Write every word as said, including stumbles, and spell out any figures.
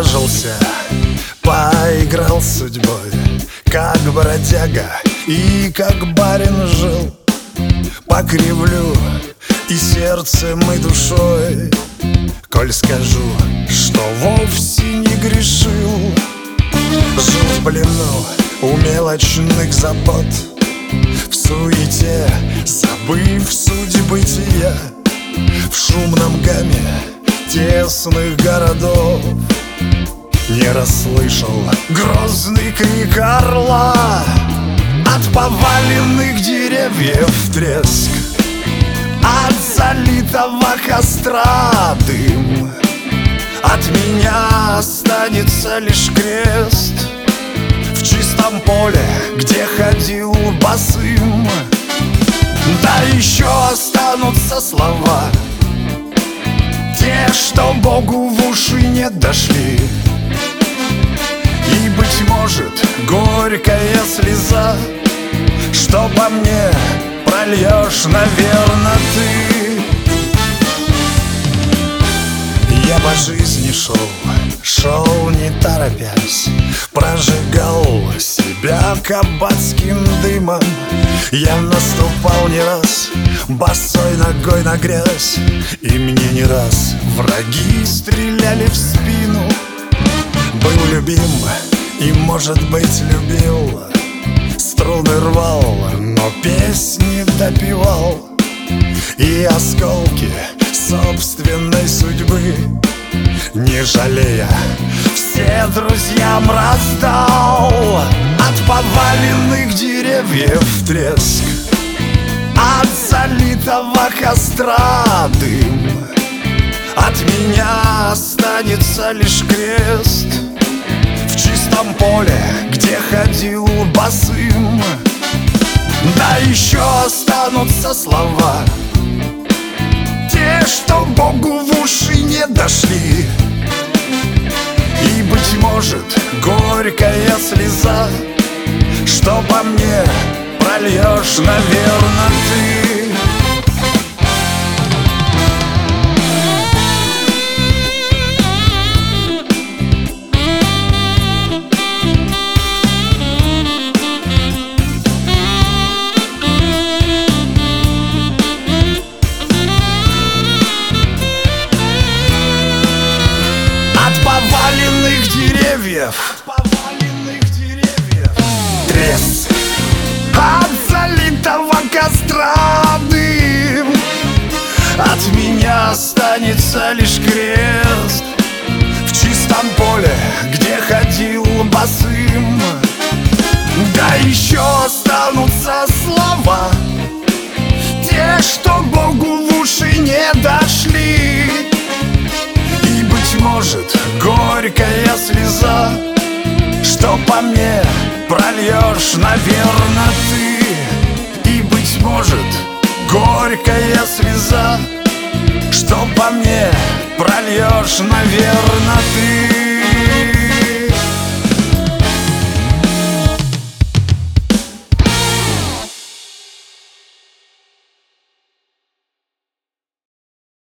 нажился, поиграл с судьбой, как бродяга и как барин жил. Покривлю и сердцем, и душой, коль скажу, что вовсе не грешил. Жил в плену у мелочных забот, в суете забыв суть бытия, в шумном гамме тесных городов не расслышал грозный крик орла. От поваленных деревьев треск, от залитого костра дым. От меня останется лишь крест в чистом поле, где ходил босым. Да еще останутся слова, те, что Богу в уши не дошли. И, быть может, горькая слеза, что по мне прольешь, наверно, ты. Я по жизни шел, шел не торопясь, прожигал себя кабацким дымом. Я наступал не раз босой ногой на грязь, и мне не раз враги стреляли в спину. Был любим и, может быть, любил, струны рвал, но песни допевал, и осколки собственной судьбы, не жалея, все друзьям раздал. От поваленных деревьев треск, от залитого костра дым. От меня останется лишь крест в чистом поле, где ходил босым. Да еще останутся слова, те, что Богу в уши не дошли. И, быть может, горькая слеза, что по мне прольешь, наверно, ты. Поваленных деревьев, поваленных деревьев треск, от залитого костра дым. От меня останется лишь крест в чистом поле, где ходил босым. Да еще останутся слова, те, что Богу в уши не дошли. И, быть может, горькая слеза, что по мне прольешь, наверно, ты. И, быть может, горькая слеза, что по мне прольешь, наверно, ты.